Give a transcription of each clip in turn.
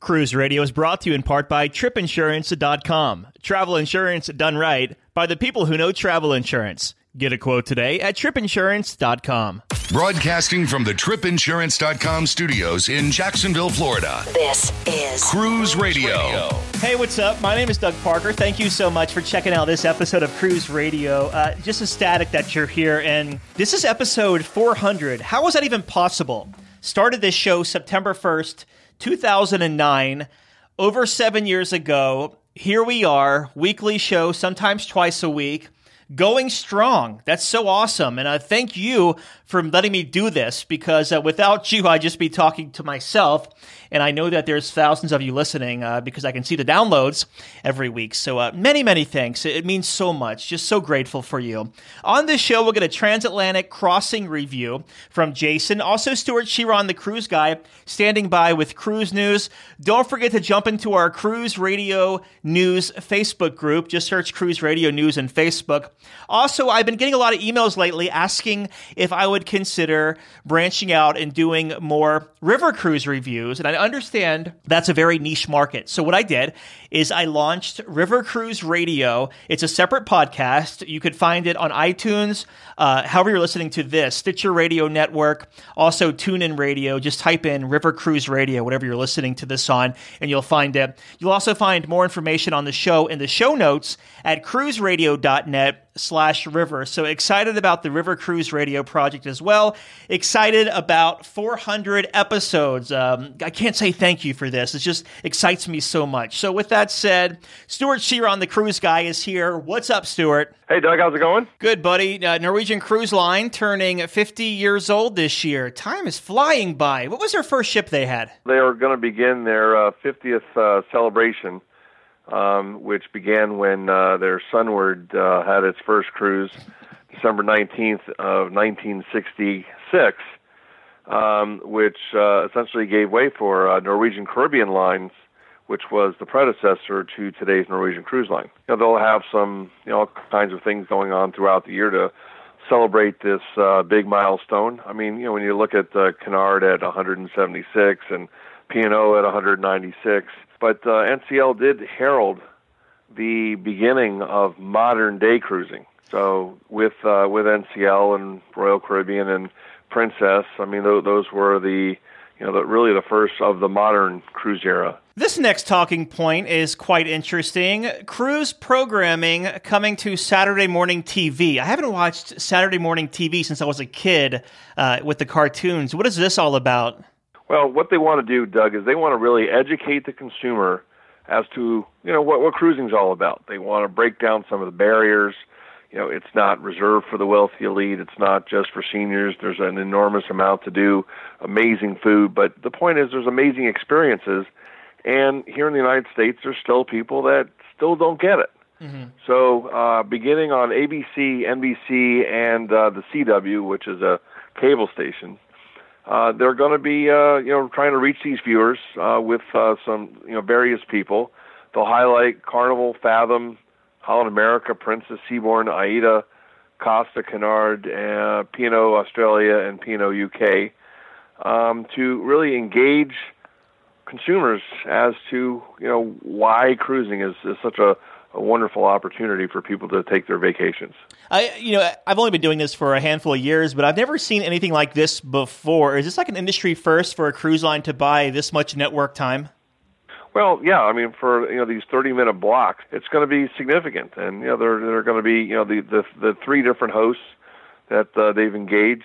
Cruise Radio is brought to you in part by TripInsurance.com. Travel insurance done right by the people who know travel insurance. Get a quote today at TripInsurance.com. Broadcasting from the TripInsurance.com studios in Jacksonville, Florida. This is Cruise Radio. Hey, what's up? My name is Doug Parker. Thank you so much for checking out this episode of Cruise Radio. Just ecstatic that you're here, and this is episode 400. How was that even possible? Started this show September 1st, 2009, over 7 years ago. Here we are, weekly show, sometimes twice a week, going strong. That's so awesome. And thank you for letting me do this, because without you, I'd just be talking to myself. And I know that there's thousands of you listening because I can see the downloads every week. So many, many thanks. It means so much. Just so grateful for you. On this show, we'll get a transatlantic crossing review from Jason. Also, Stuart Chiron, the cruise guy, standing by with cruise news. Don't forget to jump into our Cruise Radio News Facebook group. Just search Cruise Radio News in Facebook. Also, I've been getting a lot of emails lately asking if I would consider branching out and doing more river cruise reviews. And I understand that's a very niche market. So what I did is I launched River Cruise Radio. It's a separate podcast. You could find it on iTunes, however you're listening to this, Stitcher Radio Network, also TuneIn Radio. Just type in River Cruise Radio, whatever you're listening to this on, and you'll find it. You'll also find more information on the show in the show notes at cruiseradio.net/river. So excited about the River Cruise Radio project as well. Excited about 400 episodes. I can't say thank you for this. It just excites me so much. So with that said, Stuart Chiron, the cruise guy, is here. What's up, Stuart? Hey, Doug. How's it going? Good, buddy. Norwegian Cruise Line turning 50 years old this year. Time is flying by. What was their first ship they had? They are going to begin their 50th celebration, which began when their Sunward had its first cruise, December 19th of 1966, which essentially gave way for Norwegian Caribbean Lines, which was the predecessor to today's Norwegian Cruise Line. They'll have some, all kinds of things going on throughout the year to celebrate this big milestone. I mean, when you look at Cunard at 176 and P&O at 196, but NCL did herald the beginning of modern-day cruising. So with NCL and Royal Caribbean and Princess, I mean, those were really the first of the modern cruise era. This next talking point is quite interesting. Cruise programming coming to Saturday morning TV. I haven't watched Saturday morning TV since I was a kid with the cartoons. What is this all about? Well, what they want to do, Doug, is they want to really educate the consumer as to, what cruising's all about. They want to break down some of the barriers. It's not reserved for the wealthy elite. It's not just for seniors. There's an enormous amount to do, amazing food. But the point is there's amazing experiences. And here in the United States, there's still people that still don't get it. Mm-hmm. So beginning on ABC, NBC, and the CW, which is a cable station, they're going to be, trying to reach these viewers with some, various people. They'll highlight Carnival, Fathom, Holland America, Princess, Seabourn, AIDA, Costa, Cunard, P&O Australia, and P&O UK to really engage consumers as to, why cruising is such a wonderful opportunity for people to take their vacations. I've only been doing this for a handful of years, but I've never seen anything like this before. Is this like an industry first for a cruise line to buy this much network time? Well, yeah, I mean, for these 30-minute blocks, it's going to be significant, and they're going to be the three different hosts that they've engaged.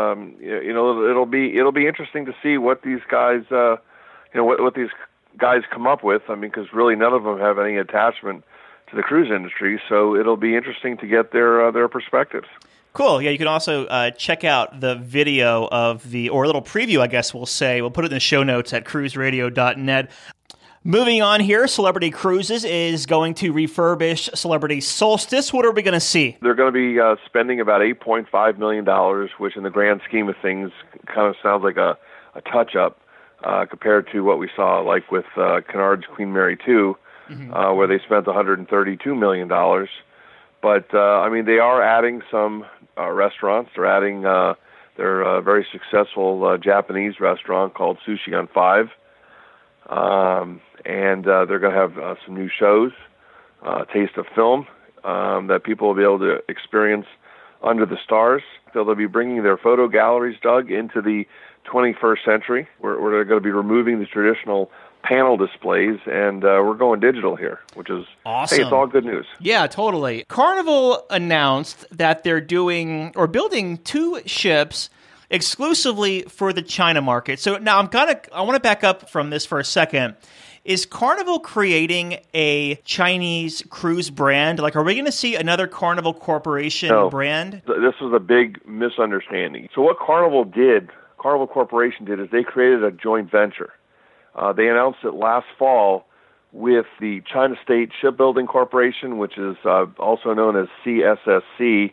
It'll be interesting to see what these guys what these guys come up with. I mean, because really none of them have any attachment to the cruise industry, so it'll be interesting to get their perspectives. Cool. Yeah, you can also check out the video of or a little preview, I guess we'll say. We'll put it in the show notes at cruiseradio.net. Moving on here, Celebrity Cruises is going to refurbish Celebrity Solstice. What are we going to see? They're going to be spending about $8.5 million, which in the grand scheme of things kind of sounds like a touch-up compared to what we saw like with Cunard's Queen Mary 2, where they spent $132 million. But, they are adding some restaurants. They're adding their very successful Japanese restaurant called Sushi on 5. and they're going to have some new shows, Taste of Film, that people will be able to experience under the stars. So they'll be bringing their photo galleries, Doug, into the 21st century, where they're going to be removing the traditional panel displays, and we're going digital here, which is awesome. Hey, it's all good news. Yeah, totally. Carnival announced that they're doing or building 2 ships exclusively for the China market. So now I want to back up from this for a second. Is Carnival creating a Chinese cruise brand? Like, are we going to see another Carnival Corporation brand? This was a big misunderstanding. So what Carnival Corporation did, is they created a joint venture. They announced it last fall with the China State Shipbuilding Corporation, which is also known as CSSC,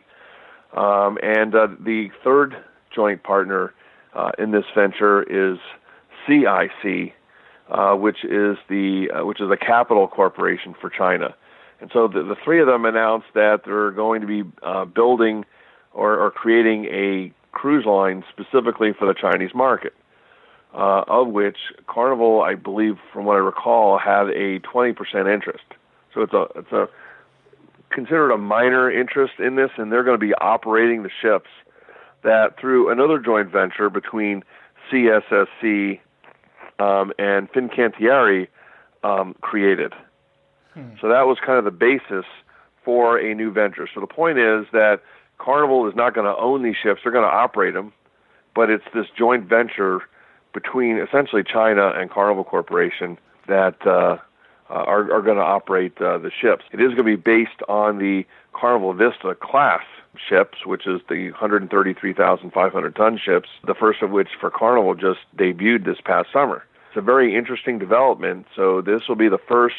and the third joint partner in this venture is CIC. Which is a capital corporation for China, and so the 3 of them announced that they're going to be building or creating a cruise line specifically for the Chinese market, of which Carnival, I believe, from what I recall, had a 20% interest. So it's a considered a minor interest in this, and they're going to be operating the ships that through another joint venture between CSSC and Fincantieri created. So that was kind of the basis for a new venture. So the point is that Carnival is not going to own these ships. They're going to operate them, but it's this joint venture between essentially China and Carnival Corporation that are going to operate the ships. It is going to be based on the Carnival Vista class ships, which is the 133,500-ton ships, the first of which for Carnival just debuted this past summer. It's a very interesting development. So this will be the first.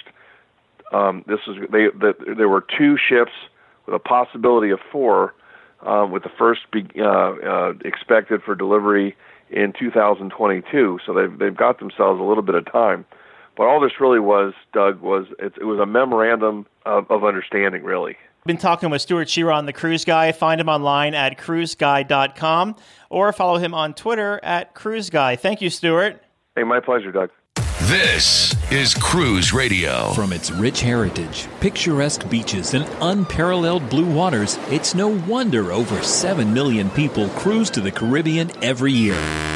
There were 2 ships with a possibility of 4, with the first expected for delivery in 2022. So they've got themselves a little bit of time. But all this really was, Doug, it was a memorandum of understanding, really. Been talking with Stuart Chiron, the Cruise Guy. Find him online at cruiseguy.com or follow him on Twitter at cruiseguy. Thank you, Stuart. Hey, my pleasure, Doug. This is Cruise Radio. From its rich heritage, picturesque beaches, and unparalleled blue waters, it's no wonder over 7 million people cruise to the Caribbean every year.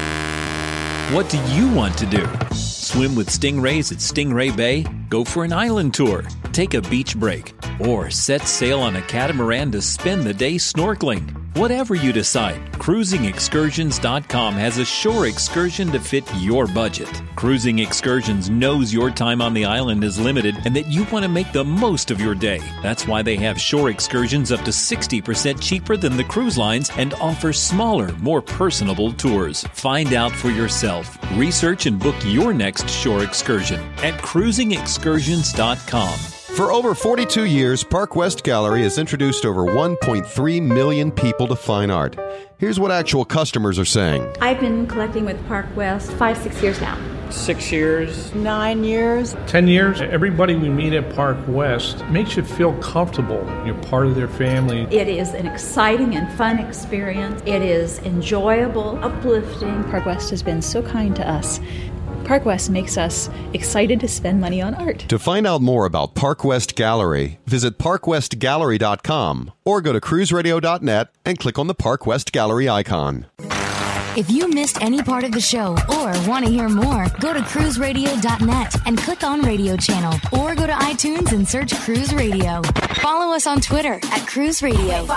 What do you want to do? Swim with stingrays at Stingray Bay? Go for an island tour? Take a beach break? Or set sail on a catamaran to spend the day snorkeling? Whatever you decide, CruisingExcursions.com has a shore excursion to fit your budget. Cruising Excursions knows your time on the island is limited and that you want to make the most of your day. That's why they have shore excursions up to 60% cheaper than the cruise lines and offer smaller, more personable tours. Find out for yourself. Research and book your next shore excursion at CruisingExcursions.com. For over 42 years, Park West Gallery has introduced over 1.3 million people to fine art. Here's what actual customers are saying. I've been collecting with Park West 5-6 years now. 6 years. 9 years. 10 years. Everybody we meet at Park West makes you feel comfortable. You're part of their family. It is an exciting and fun experience. It is enjoyable, uplifting. Park West has been so kind to us. Park West makes us excited to spend money on art. To find out more about Park West Gallery, visit parkwestgallery.com or go to cruiseradio.net and click on the Park West Gallery icon. If you missed any part of the show or want to hear more, go to cruiseradio.net and click on Radio Channel or go to iTunes and search Cruise Radio. Follow us on Twitter at Cruise Radio.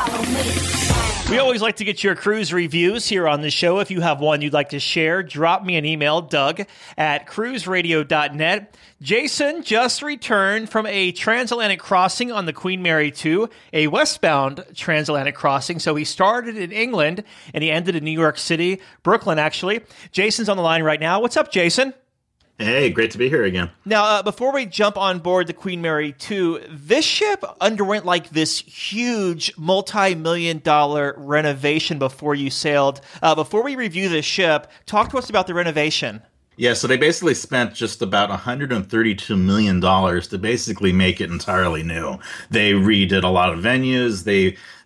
We always like to get your cruise reviews here on the show. If you have one you'd like to share, drop me an email, Doug at cruiseradio.net. Jason just returned from a transatlantic crossing on the Queen Mary 2, a westbound transatlantic crossing. So he started in England and he ended in New York City, Brooklyn, actually. Jason's on the line right now. What's up, Jason? Hey, great to be here again. Now, before we jump on board the Queen Mary 2, this ship underwent like this huge multi-million-dollar renovation before you sailed. Before we review this ship, talk to us about the renovation. Yeah, so they basically spent just about $132 million to basically make it entirely new. They redid a lot of venues. They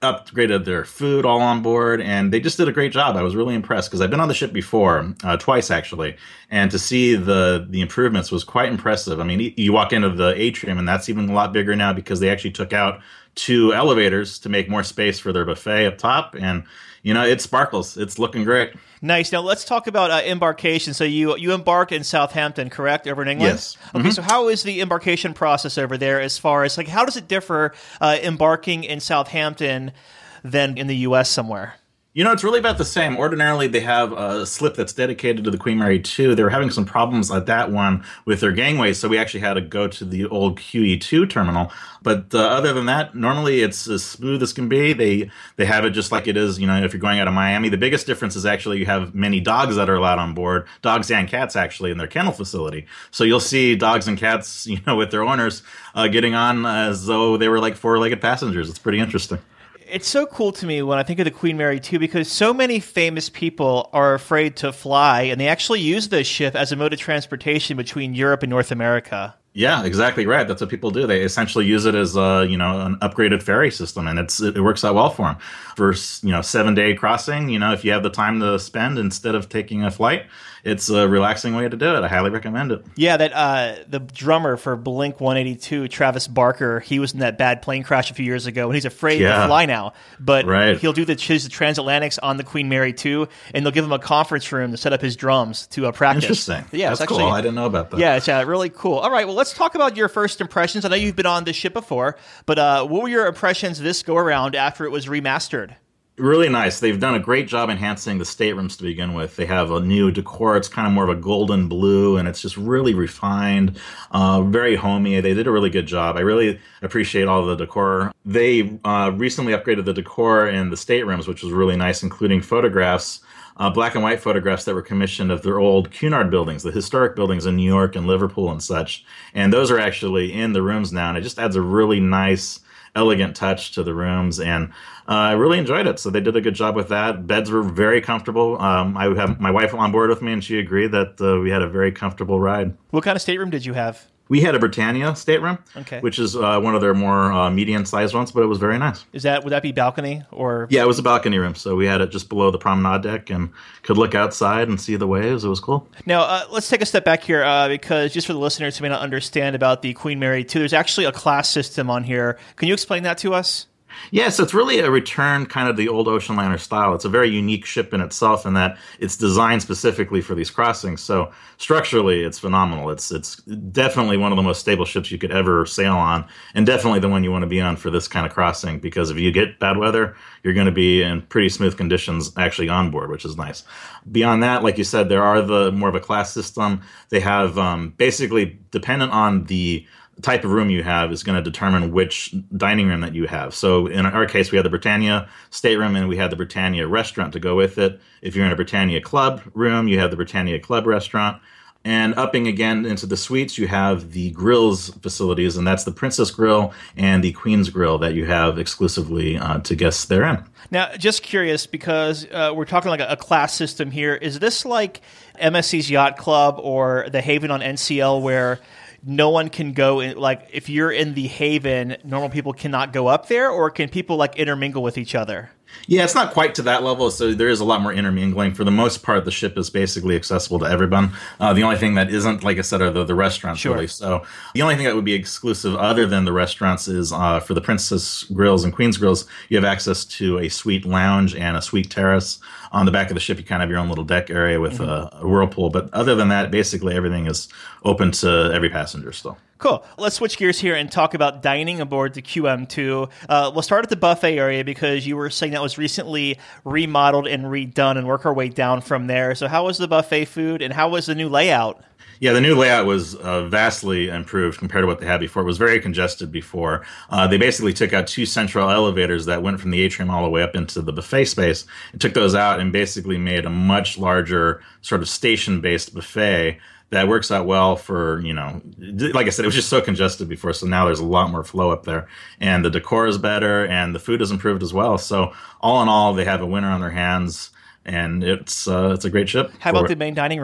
upgraded their food all on board, and they just did a great job. I was really impressed because I've been on the ship before, twice actually, and to see the improvements was quite impressive. I mean, you walk into the atrium, and that's even a lot bigger now because they actually took out 2 elevators to make more space for their buffet up top, and it sparkles. It's looking great. Nice. Now let's talk about embarkation. So you embark in Southampton, correct, over in England? Yes. Okay. So how is the embarkation process over there? As far as how does it differ embarking in Southampton than in the U.S. somewhere? It's really about the same. Ordinarily, they have a slip that's dedicated to the Queen Mary 2. They were having some problems at that one with their gangways, so we actually had to go to the old QE2 terminal. But other than that, normally it's as smooth as can be. They have it just like it is, if you're going out of Miami. The biggest difference is actually you have many dogs that are allowed on board, dogs and cats actually, in their kennel facility. So you'll see dogs and cats, with their owners getting on as though they were like 4-legged passengers. It's pretty interesting. It's so cool to me when I think of the Queen Mary 2 because so many famous people are afraid to fly, and they actually use this ship as a mode of transportation between Europe and North America. Yeah, exactly right. That's what people do. They essentially use it as an upgraded ferry system, and it works out well for them. For 7-day crossing, if you have the time to spend instead of taking a flight, it's a relaxing way to do it. I highly recommend it. Yeah, that the drummer for Blink-182, Travis Barker, he was in that bad plane crash a few years ago, and he's afraid to fly now. But he'll do the transatlantics on the Queen Mary 2, and they'll give him a conference room to set up his drums to practice. Interesting. Yeah, that's cool. I didn't know about that. Yeah, it's really cool. All right, well, let's talk about your first impressions. I know you've been on this ship before, but what were your impressions this go-around after it was remastered? Really nice. They've done a great job enhancing the staterooms to begin with. They have a new decor. It's kind of more of a golden blue, and it's just really refined, very homey. They did a really good job. I really appreciate all the decor. They recently upgraded the decor in the staterooms, which was really nice, including photographs, black and white photographs that were commissioned of their old Cunard buildings, the historic buildings in New York and Liverpool and such. And those are actually in the rooms now, and it just adds a really nice, elegant touch to the rooms, and I really enjoyed it. So they did a good job with that. Beds were very comfortable. I have my wife on board with me, and she agreed that we had a very comfortable ride. What kind of stateroom did you have? We had a Britannia stateroom, which is one of their more medium-sized ones, but it was very nice. Would that be balcony or? Yeah, it was a balcony room, so we had it just below the promenade deck and could look outside and see the waves. It was cool. Now, let's take a step back here because just for the listeners who may not understand about the Queen Mary 2, there's actually a class system on here. Can you explain that to us? Yeah, so it's really a return kind of the old ocean liner style. It's a very unique ship in itself in that it's designed specifically for these crossings. So structurally, it's phenomenal. It's definitely one of the most stable ships you could ever sail on, and definitely the one you want to be on for this kind of crossing, because if you get bad weather, you're going to be in pretty smooth conditions actually on board, which is nice. Beyond that, like you said, there are the more of a class system. They have basically, dependent on the type of room you have is going to determine which dining room that you have. So in our case, we had the Britannia stateroom and we had the Britannia restaurant to go with it. If you're in a Britannia Club room, you have the Britannia Club restaurant. And upping again into the suites, you have the grills facilities, and that's the Princess Grill and the Queen's Grill that you have exclusively to guests therein. Now, just curious, because we're talking like a class system here. Is this like MSC's Yacht Club or the Haven on NCL where no one can go in, like if you're in the Haven, normal people cannot go up there, or can people like intermingle with each other? Yeah, it's not quite to that level, so there is a lot more intermingling. For the most part, the ship is basically accessible to everyone. The only thing that isn't, like I said, are the restaurants, really. So the only thing that would be exclusive other than the restaurants is for the Princess Grills and Queen's Grills, you have access to a suite lounge and a suite terrace. On the back of the ship, you kind of have your own little deck area with a whirlpool. But other than that, basically everything is open to every passenger still. Cool. Let's switch gears here and talk about dining aboard the QM2. We'll start at the buffet area because you were saying that was recently remodeled and redone, and work our way down from there. So how was the buffet food, and how was the new layout? Yeah, the new layout was vastly improved compared to what they had before. It was very congested before. They basically took out 2 central elevators that went from the atrium all the way up into the buffet space, and took those out and basically made a much larger sort of station-based buffet that works out well for, like I said, it was just so congested before, so now there's a lot more flow up there. And the decor is better, and the food is improved as well. So all in all, they have a winner on their hands, and it's a great ship. How about the main dining room?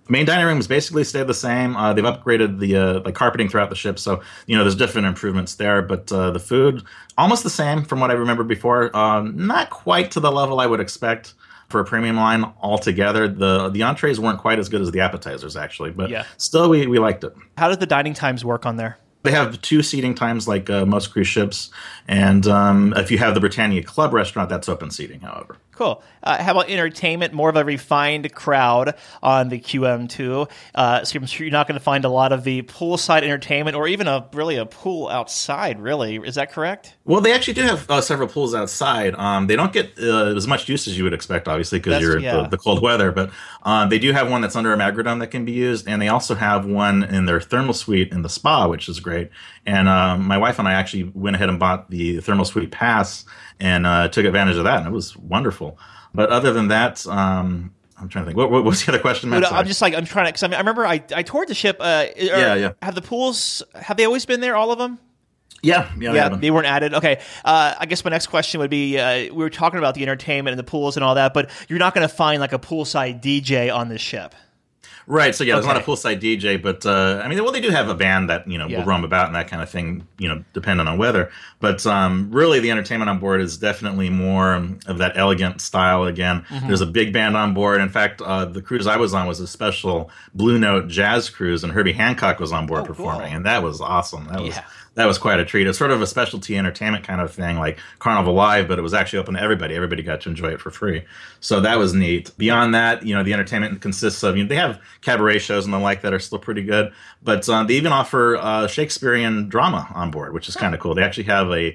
Main dining rooms basically stayed the same. They've upgraded the carpeting throughout the ship, so there's different improvements there. But the food almost the same from what I remember before. Not quite to the level I would expect for a premium line altogether. The entrees weren't quite as good as the appetizers actually, but still we liked it. How did the dining times work on there? They have 2 seating times like most cruise ships, and if you have the Britannia Club restaurant, that's open seating, however. Cool. How about entertainment? More of a refined crowd on the QM2. So I'm sure you're not going to find a lot of the poolside entertainment or even a pool outside, really. Is that correct? Well, they actually do have several pools outside. They don't get as much use as you would expect, obviously, because you're the cold weather. But they do have one that's under a Magradome that can be used. And they also have one in their thermal suite in the spa, which is great. And my wife and I actually went ahead and bought the thermal suite pass and took advantage of that. And it was wonderful. But other than that, I'm trying to think. What was the other question, Matt? I'm just I'm trying to, because I remember I toured the ship. Have the pools, have they always been there, all of them? Yeah, they weren't added. Okay. I guess my next question would be, we were talking about the entertainment and the pools and all that, but you're not going to find like a poolside DJ on this ship. Right. So, there's not a poolside DJ, but, they do have a band that, will roam about and that kind of thing, depending on weather. But really, the entertainment on board is definitely more of that elegant style again. Mm-hmm. There's a big band on board. In fact, the cruise I was on was a special Blue Note jazz cruise, and Herbie Hancock was on board performing, and that was awesome. That was quite a treat. It's sort of a specialty entertainment kind of thing, like Carnival Live, but it was actually open to everybody. Everybody got to enjoy it for free. So that was neat. Beyond that, the entertainment consists of, they have cabaret shows and the like that are still pretty good, but they even offer Shakespearean drama on board, which is kind of cool. They actually have a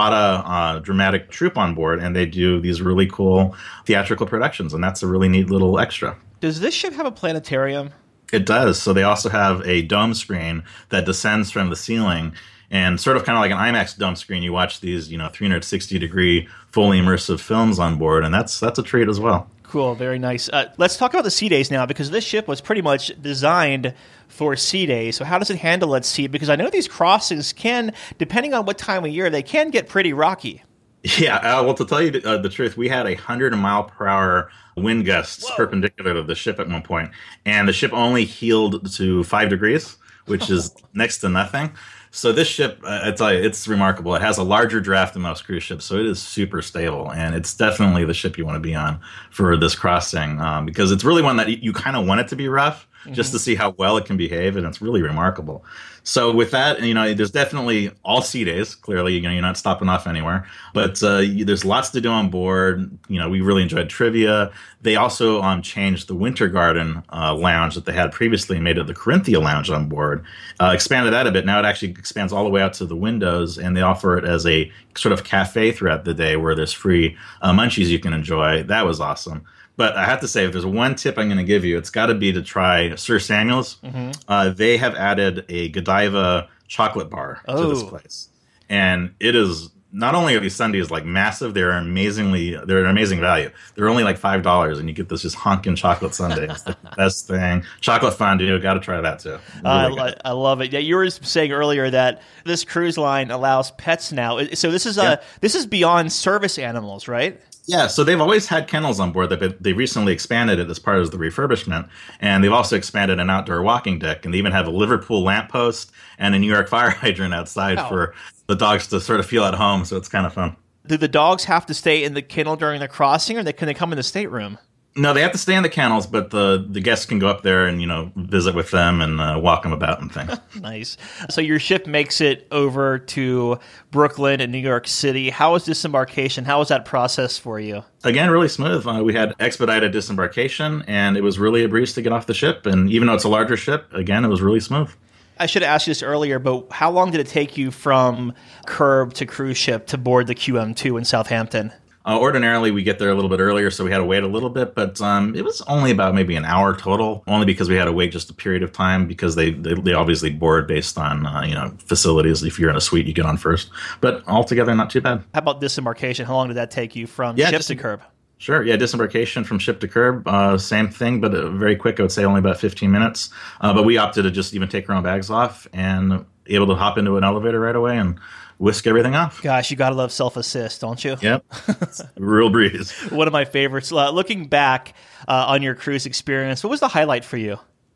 RADA dramatic troupe on board, and they do these really cool theatrical productions, and that's a really neat little extra. Does this ship have a planetarium? It does. So they also have a dome screen that descends from the ceiling. And sort of kind of like an IMAX dome screen, you watch these, 360-degree fully immersive films on board, and that's a treat as well. Cool, very nice. Let's talk about the sea days now, because this ship was pretty much designed for sea days. So how does it handle at sea? Because I know these crossings can, depending on what time of year, they can get pretty rocky. Yeah, well, to tell you the truth, we had 100-mile-per-hour wind gusts perpendicular to the ship at one point, and the ship only heeled to 5 degrees, which is next to nothing. So this ship, I tell you, it's remarkable. It has a larger draft than most cruise ships, so it is super stable, and it's definitely the ship you want to be on for this crossing, because it's really one that you kind of want it to be rough, just to see how well it can behave, and it's really remarkable. So with that, there's definitely all sea days. Clearly, you're not stopping off anywhere. But there's lots to do on board. We really enjoyed trivia. They also changed the Winter Garden lounge that they had previously and made it the Corinthia Lounge on board. Expanded that a bit. Now it actually expands all the way out to the windows, and they offer it as a sort of cafe throughout the day where there's free munchies you can enjoy. That was awesome. But I have to say, if there's one tip I'm going to give you, it's got to be to try Sir Samuel's. Mm-hmm. They have added a Godiva chocolate bar to this place. And it is, not only are these sundaes like massive, they're an amazing value. They're only like $5, and you get this just honking chocolate sundae. It's the best thing. Chocolate fondue, got to try that too. Really I love it. Yeah, you were saying earlier that this cruise line allows pets now. So this is beyond service animals, right? Yeah, so they've always had kennels on board. They recently expanded it as part of the refurbishment, and they've also expanded an outdoor walking deck, and they even have a Liverpool lamppost and a New York fire hydrant outside for the dogs to sort of feel at home, so it's kind of fun. Do the dogs have to stay in the kennel during the crossing, or can they come in the stateroom? No, they have to stay in the kennels, but the guests can go up there and, visit with them and walk them about and things. Nice. So your ship makes it over to Brooklyn and New York City. How was disembarkation? How was that process for you? Again, really smooth. We had expedited disembarkation, and it was really a breeze to get off the ship. And even though it's a larger ship, again, it was really smooth. I should have asked you this earlier, but how long did it take you from curb to cruise ship to board the QM2 in Southampton? Ordinarily, we get there a little bit earlier, so we had to wait a little bit, but it was only about maybe an hour total, only because we had to wait just a period of time, because they obviously board based on, facilities. If you're in a suite, you get on first. But altogether, not too bad. How about disembarkation? How long did that take you from ship to curb? Sure, yeah, disembarkation from ship to curb, same thing, but very quick. I would say only about 15 minutes. But we opted to just even take our own bags off and able to hop into an elevator right away and whisk everything off. Gosh, you gotta love self-assist, don't you? Yep. Real breeze. One of my favorites. Looking back on your cruise experience, what was the highlight for you?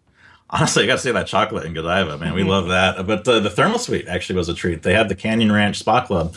Honestly, I got to say that chocolate in Godiva, man. We love that. But the Thermal Suite actually was a treat. They had the Canyon Ranch Spa Club,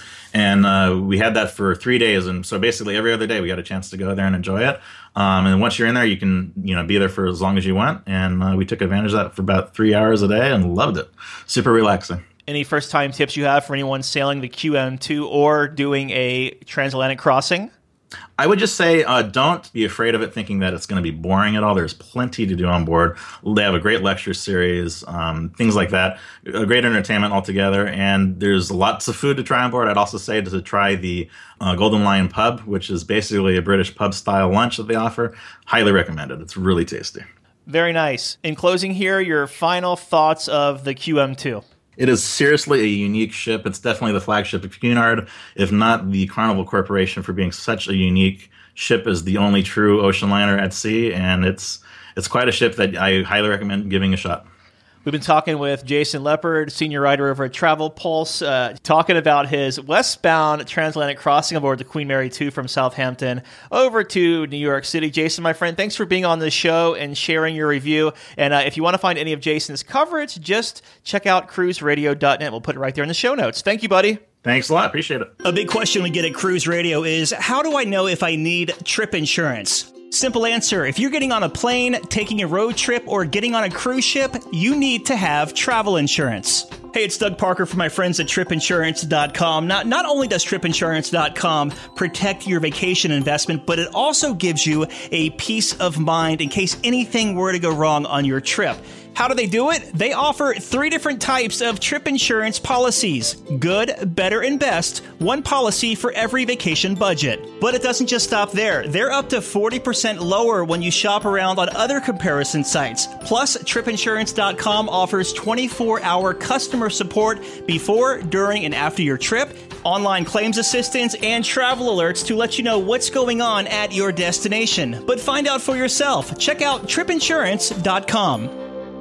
and we had that for 3 days. And so basically every other day we got a chance to go there and enjoy it. And once you're in there, you can be there for as long as you want. And we took advantage of that for about 3 hours a day and loved it. Super relaxing. Any first-time tips you have for anyone sailing the QM2 or doing a transatlantic crossing? I would just say don't be afraid of it thinking that it's going to be boring at all. There's plenty to do on board. They have a great lecture series, things like that. A great entertainment altogether, and there's lots of food to try on board. I'd also say to try the Golden Lion Pub, which is basically a British pub-style lunch that they offer. Highly recommended. It's really tasty. Very nice. In closing here, your final thoughts of the QM2. It is seriously a unique ship. It's definitely the flagship of Cunard, if not the Carnival Corporation, for being such a unique ship as the only true ocean liner at sea. And it's quite a ship that I highly recommend giving a shot. We've been talking with Jason Leopard, senior writer over at Travel Pulse, talking about his westbound transatlantic crossing aboard the Queen Mary 2 from Southampton over to New York City. Jason, my friend, thanks for being on the show and sharing your review. And if you want to find any of Jason's coverage, just check out cruiseradio.net. We'll put it right there in the show notes. Thank you, buddy. Thanks a lot. Appreciate it. A big question we get at Cruise Radio is, how do I know if I need trip insurance? Simple answer. If you're getting on a plane, taking a road trip, or getting on a cruise ship, you need to have travel insurance. Hey, it's Doug Parker from my friends at tripinsurance.com. Not only does tripinsurance.com protect your vacation investment, but it also gives you a peace of mind in case anything were to go wrong on your trip. How do they do it? They offer 3 different types of trip insurance policies. Good, better, and best. One policy for every vacation budget. But it doesn't just stop there. They're up to 40% lower when you shop around on other comparison sites. Plus, tripinsurance.com offers 24-hour customer support before, during, and after your trip, online claims assistance, and travel alerts to let you know what's going on at your destination. But find out for yourself. Check out tripinsurance.com.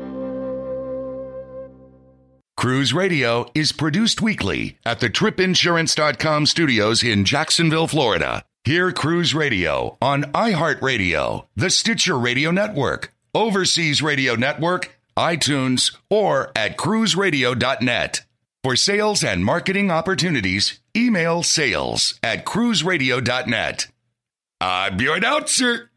Cruise Radio is produced weekly at the tripinsurance.com studios in Jacksonville, Florida. Hear Cruise Radio on iHeartRadio, the Stitcher Radio Network, Overseas Radio Network, iTunes, or at cruiseradio.net. For sales and marketing opportunities, email sales@cruiseradio.net. I'm your announcer,